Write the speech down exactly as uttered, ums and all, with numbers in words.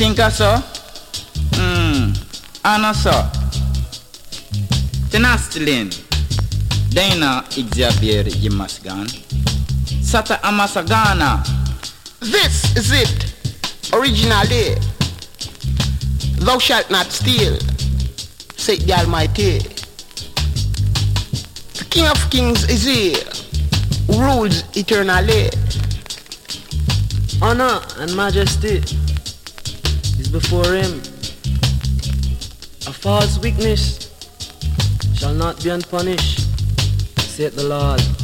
think of so? Hmm, I know so. Tenastilin, Dana Xavier Yimasgan, Sata Amasagana. This is it, originally. Thou shalt not steal, said the Almighty. The King of Kings is here, who rules eternally. Honor and majesty is before him. A false witness shall not be unpunished, saith the Lord.